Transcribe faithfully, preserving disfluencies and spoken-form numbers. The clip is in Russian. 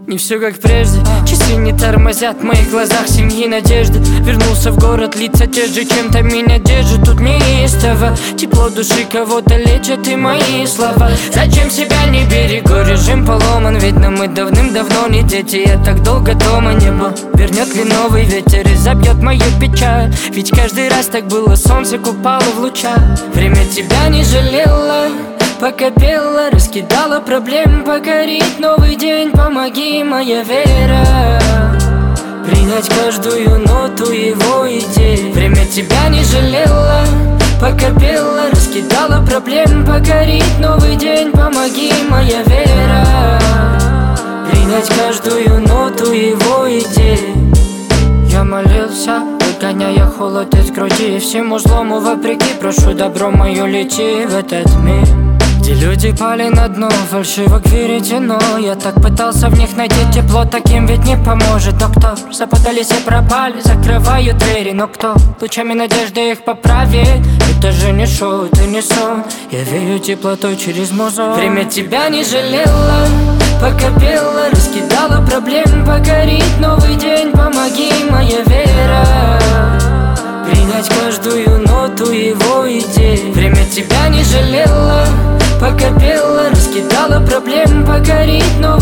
не все как прежде. Часы не тормозят в моих глазах семьи надежды. Вернулся в город, лица те же, чем-то меня держит. Тут неистово, тепло души кого-то лечат и мои слова. Зачем себя не берегу, режим поломан. Видно, мы давным-давно не дети, я так долго дома не был. Вернет ли новый ветер и забьет мою печаль? Ведь каждый раз так было, солнце купало в лучах. Время тебя не жалело, пока пела, раскидала проблем, покорить новый день. Помоги, моя вера, принять каждую ноту его идей. Время тебя не жалело, пока пела, раскидала проблем, покорить новый день. Помоги, моя вера, принять каждую ноту его идей. Я молился, выгоняя холод из груди, и всему злому вопреки прошу добро мое лети в этот мир, где люди пали на дно, фальшиво веретено. Я так пытался в них найти тепло, таким ведь не поможет. Но кто? Запутались и пропали, закрывают двери. Но кто? Лучами надежды их поправит. Это же не шоу, это не сон. Я верю теплотой через музон. Время тебя не жалело, пока пела, раскидала проблем, покорить новый день. Помоги, моя вера, принять каждую ноту его идей. Время тебя не жалело, пока пела, раскидала проблем, покорить новый